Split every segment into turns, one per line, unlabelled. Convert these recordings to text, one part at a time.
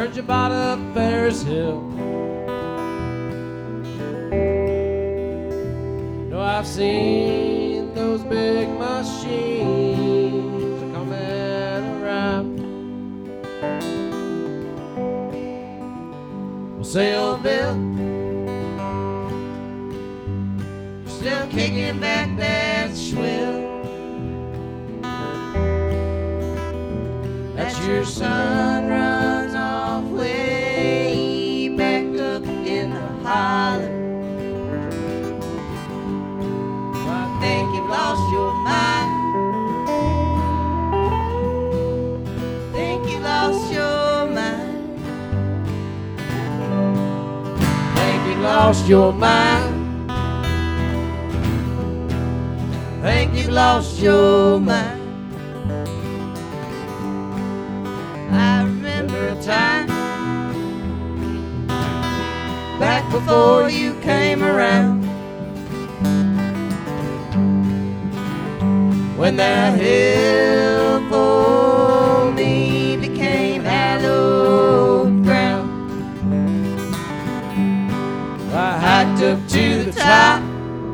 Heard you bought a Ferris Hill. No, I've seen those big machines coming around. Well, say, old Bill, you're still kicking back that swill. That's your son runs off way back up in the holler. I think you've lost your mind. Think you lost your mind. Think you lost your mind. Think you've lost your mind. I remember a time back before you came around, when that hill for me became hallowed ground. I hiked up to the top,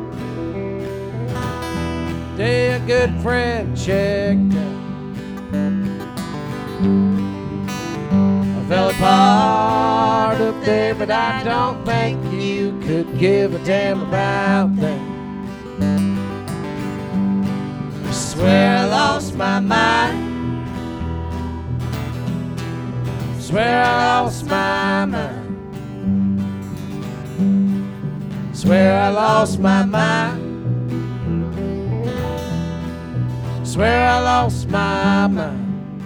day a good friend checked out. I fell apart up there, but I don't think you could give a damn about that. I swear I lost my mind. I swear I lost my mind. I swear I lost my mind. I swear I lost my mind.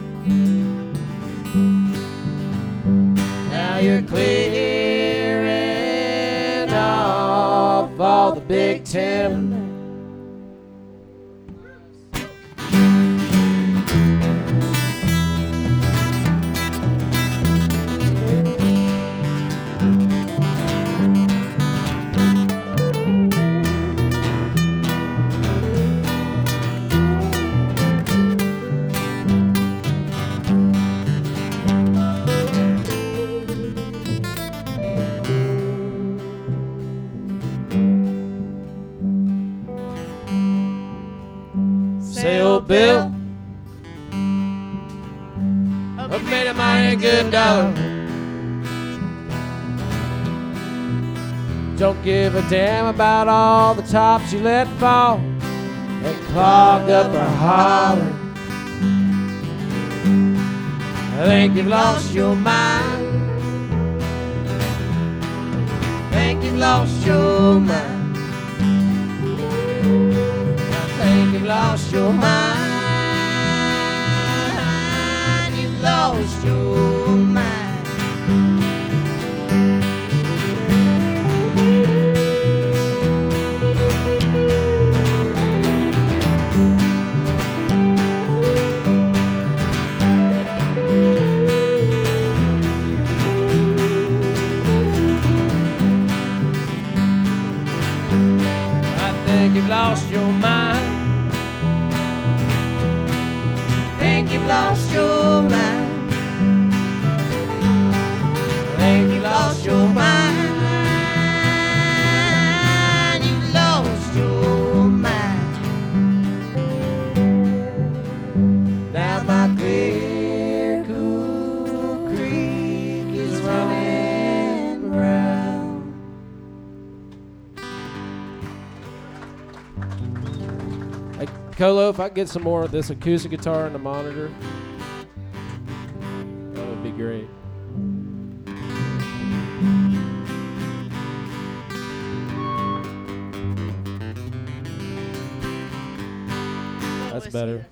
Now you're clearing off all the big timber. Say, old Bill, I've made a mighty good dollar. Don't give a damn about all the tops you let fall and clog up our holler. I think you've lost your mind. I think you've lost your mind. You've lost your mind. You've lost your mind. I think you've lost your mind. You've lost your mind. I think you lost your mind. You lost your mind. Now my clear, cool creek is running brown. Hey, Colo, if I could get some more of this acoustic guitar and the monitor, that would be great. That's better.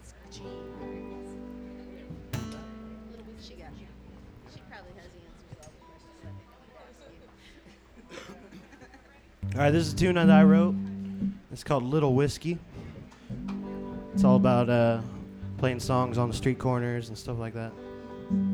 All right, this is a tune that I wrote. It's called Little Whiskey. It's all about playing songs on the street corners and stuff like that.